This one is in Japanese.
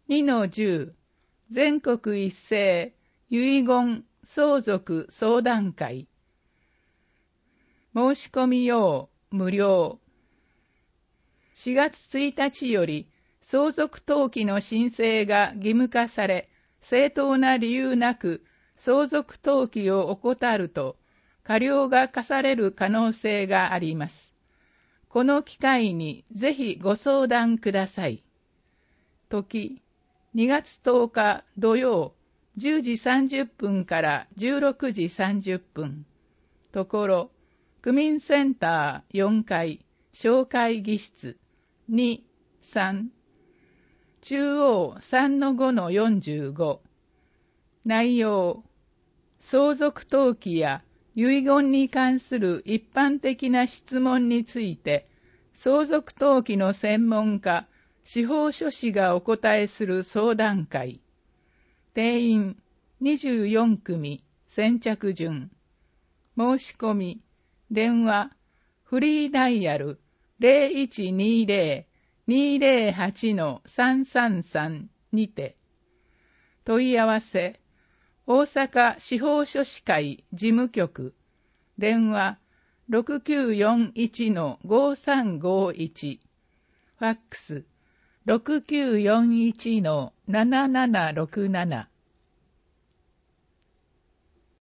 2-10全国一斉遺言相続相談会。申し込み用無料。4月1日より相続登記の申請が義務化され、正当な理由なく相続登記を怠ると過料が課される可能性があります。この機会にぜひご相談ください。時、2月10日土曜10時30分から16時30分。ところ、区民センター4階、小会議室2、3。中央 3-5-45。内容、相続登記や遺言に関する一般的な質問について、相続登記の専門家、司法書士がお答えする相談会。定員24組、先着順。申し込み、電話、フリーダイヤル 0120-208-333 にて。問い合わせ、大阪司法書士会事務局、電話6941-5351、ファックス6941-7767。